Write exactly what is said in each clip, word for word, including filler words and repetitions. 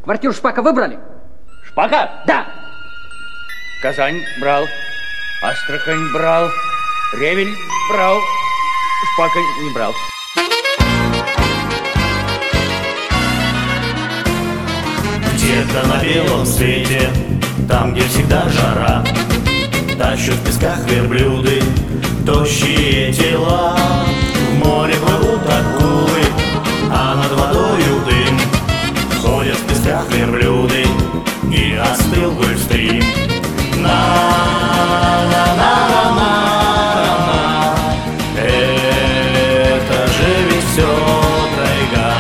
Квартиру Шпака выбрали? Шпака? Да. Казань брал, Астрахань брал, Ревель брал, Шпака не брал. Где-то на белом свете, там, где всегда жара, тащут в песках верблюды тощие тела. В море плывут акулы, а над водою дым. Ходят в песках верблюды, и остыл Гольфстрим. На-на-на-на-на-на, это же ведь все тайга.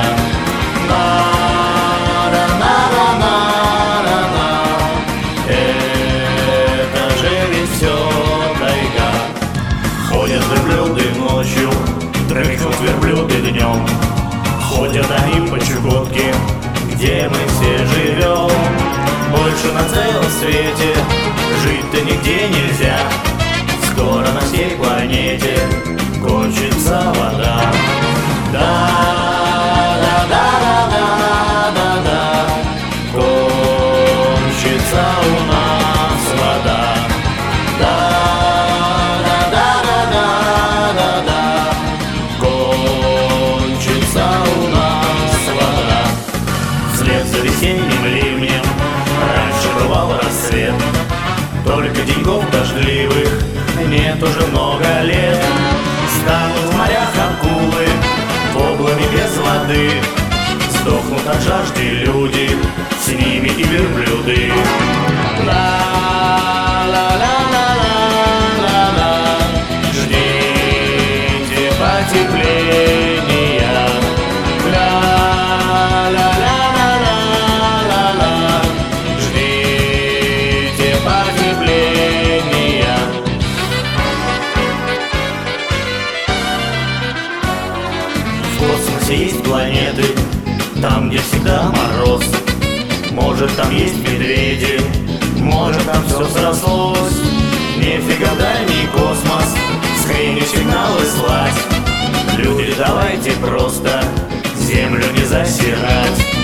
На-на-на-на-на-на, это же ведь все тайга. Ходят верблюды ночью, дрыхнут верблюды днем. Ходят они по Чукотке, где мы все живем. Больше на целом свете жить-то нигде нельзя. Скоро на всей планете кончится вода. Да-да-да-да-да-да, кончится у нас вода. Да-да-да-да-да-да, кончится у нас вода. Вслед за весенним ливнем раньше бывал рассвет. Только деньков дождливых нет уже много лет. Станут в морях акулы воблами без воды. Сдохнут от жажды люди, с ними и верблюды. Ла-ла-ла-ла-ла-ла, ждите потепления. Ла-ла-ла-ла-ла-ла, ждите потепления. В космосе есть планеты, там, где всегда мороз. Может, там есть медведи, может, там все срослось. Нифига в дальний космос с хренью сигналы слать. Люди, давайте просто землю не засирать.